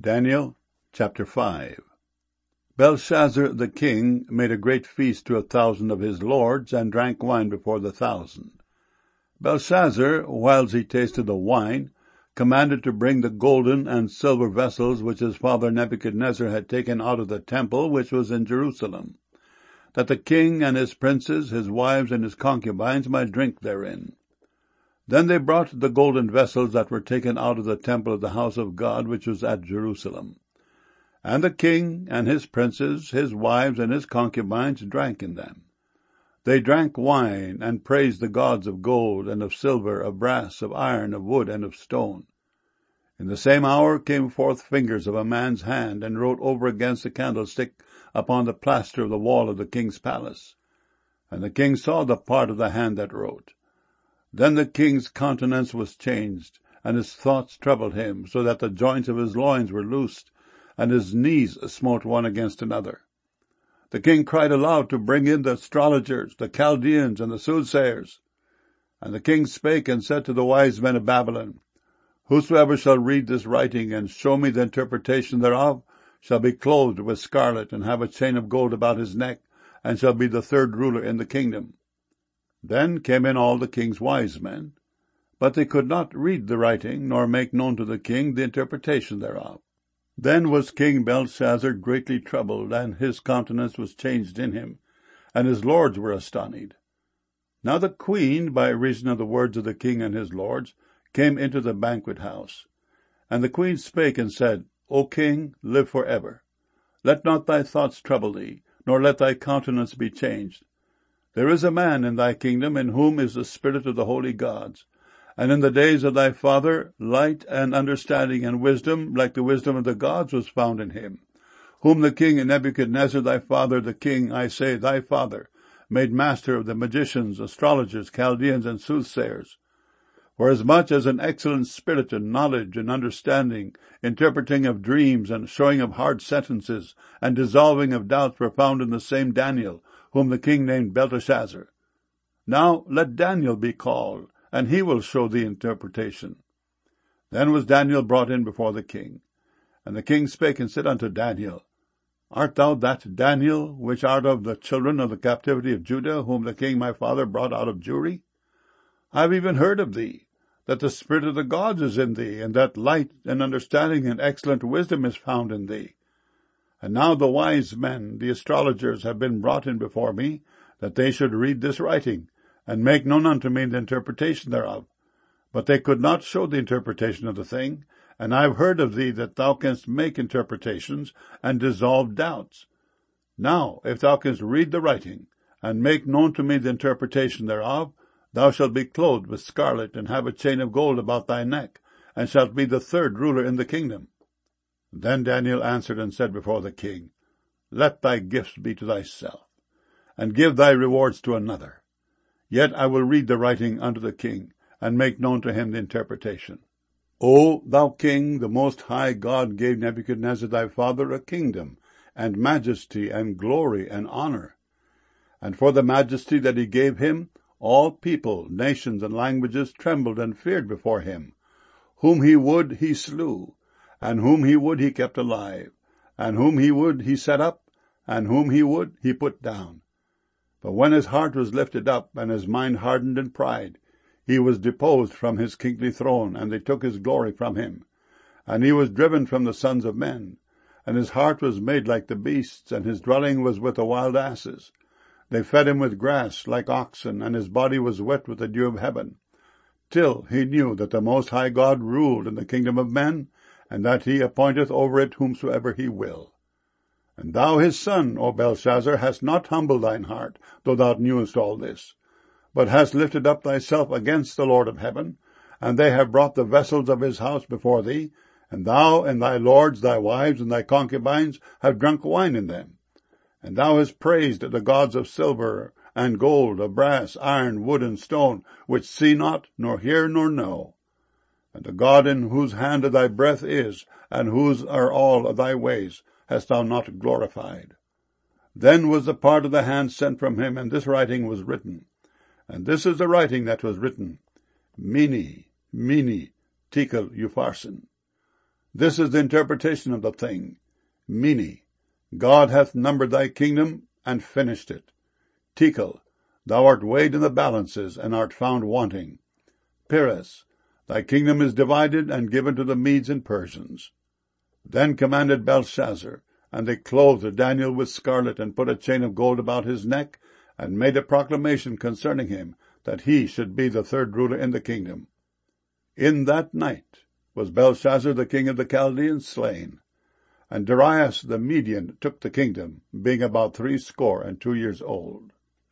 Daniel chapter 5. Belshazzar the king made a great feast to 1,000 of his lords, and drank wine before the 1,000. Belshazzar, whiles he tasted the wine, commanded to bring the golden and silver vessels which his father Nebuchadnezzar had taken out of the temple which was in Jerusalem, that the king and his princes, his wives, and his concubines might drink therein. Then they brought the golden vessels that were taken out of the temple of the house of God which was at Jerusalem. And the king and his princes, his wives, and his concubines drank in them. They drank wine, and praised the gods of gold, and of silver, of brass, of iron, of wood, and of stone. In the same hour came forth fingers of a man's hand, and wrote over against the candlestick upon the plaster of the wall of the king's palace. And the king saw the part of the hand that wrote. Then the king's countenance was changed, and his thoughts troubled him, so that the joints of his loins were loosed, and his knees smote one against another. The king cried aloud to bring in the astrologers, the Chaldeans, and the soothsayers. And the king spake and said to the wise men of Babylon, Whosoever shall read this writing, and show me the interpretation thereof, shall be clothed with scarlet, and have a chain of gold about his neck, and shall be the third ruler in the kingdom. Then came in all the king's wise men, but they could not read the writing, nor make known to the king the interpretation thereof. Then was King Belshazzar greatly troubled, and his countenance was changed in him, and his lords were astonied. Now the queen, by reason of the words of the king and his lords, came into the banquet house. And the queen spake and said, O king, live for ever. Let not thy thoughts trouble thee, nor let thy countenance be changed. There is a man in thy kingdom in whom is the spirit of the holy gods. And in the days of thy father, light and understanding and wisdom, like the wisdom of the gods, was found in him, whom the king Nebuchadnezzar thy father, the king, I say, thy father, made master of the magicians, astrologers, Chaldeans, and soothsayers. For as much as an excellent spirit and knowledge and understanding, interpreting of dreams and showing of hard sentences, and dissolving of doubts were found in the same Daniel, whom the king named Belteshazzar. Now let Daniel be called, and he will show the interpretation. Then was Daniel brought in before the king. And the king spake and said unto Daniel, Art thou that Daniel, which art of the children of the captivity of Judah, whom the king my father brought out of Jewry? I have even heard of thee, that the spirit of the gods is in thee, and that light and understanding and excellent wisdom is found in thee. And now the wise men, the astrologers, have been brought in before me, that they should read this writing, and make known unto me the interpretation thereof. But they could not show the interpretation of the thing, and I have heard of thee that thou canst make interpretations, and dissolve doubts. Now, if thou canst read the writing, and make known to me the interpretation thereof, thou shalt be clothed with scarlet, and have a chain of gold about thy neck, and shalt be the third ruler in the kingdom. Then Daniel answered and said before the king, Let thy gifts be to thyself, and give thy rewards to another. Yet I will read the writing unto the king, and make known to him the interpretation. O thou king, the Most High God gave Nebuchadnezzar thy father a kingdom, and majesty, and glory, and honor. And for the majesty that he gave him, all people, nations, and languages trembled and feared before him. Whom he would he slew, and whom he would he kept alive, and whom he would he set up, and whom he would he put down. But when his heart was lifted up, and his mind hardened in pride, he was deposed from his kingly throne, and they took his glory from him. And he was driven from the sons of men, and his heart was made like the beasts, and his dwelling was with the wild asses. They fed him with grass like oxen, and his body was wet with the dew of heaven, till he knew that the Most High God ruled in the kingdom of men, and that he appointeth over it whomsoever he will. And thou his son, O Belshazzar, hast not humbled thine heart, though thou knewest all this, but hast lifted up thyself against the Lord of heaven, and they have brought the vessels of his house before thee, and thou and thy lords, thy wives, and thy concubines have drunk wine in them. And thou hast praised the gods of silver and gold, of brass, iron, wood, and stone, which see not, nor hear, nor know. And the God in whose hand thy breath is, and whose are all of thy ways, hast thou not glorified. Then was the part of the hand sent from him, and this writing was written. And this is the writing that was written, Mene, Mene, Tekel, Upharsin. This is the interpretation of the thing. Mene, God hath numbered thy kingdom, and finished it. Tekel, thou art weighed in the balances, and art found wanting. Peres, thy kingdom is divided, and given to the Medes and Persians. Then commanded Belshazzar, and they clothed Daniel with scarlet, and put a chain of gold about his neck, and made a proclamation concerning him, that he should be the third ruler in the kingdom. In that night was Belshazzar the king of the Chaldeans slain, and Darius the Median took the kingdom, being about 62 years old.